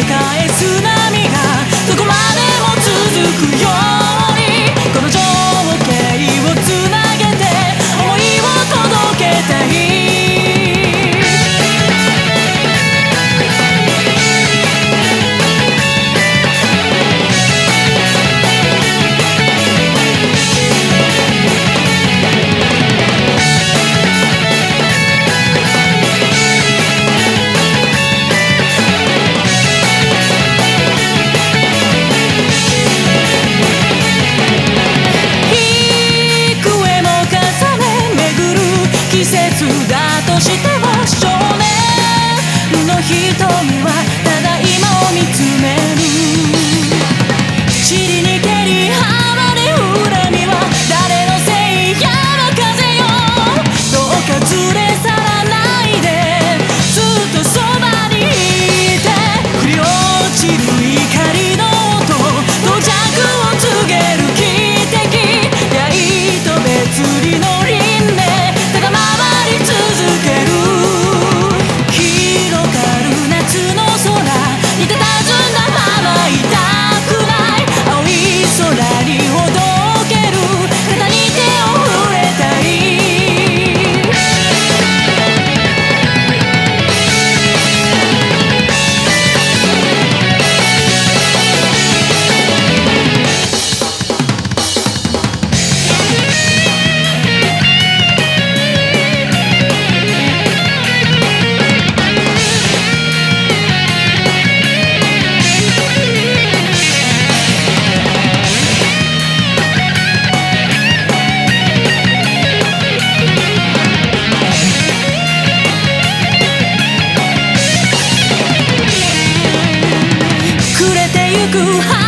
返す波がどこまでも続くようにこの情景をつなげて想いを届けたい季節だとしても少年の瞳はただ今を見つめる塵に蹴り幅で恨みは誰のせいやら風よどうかずれ去らないでずっとそばにいて降り落ちる怒りの音到着を告げる汽笛出会いと別離の輪廻く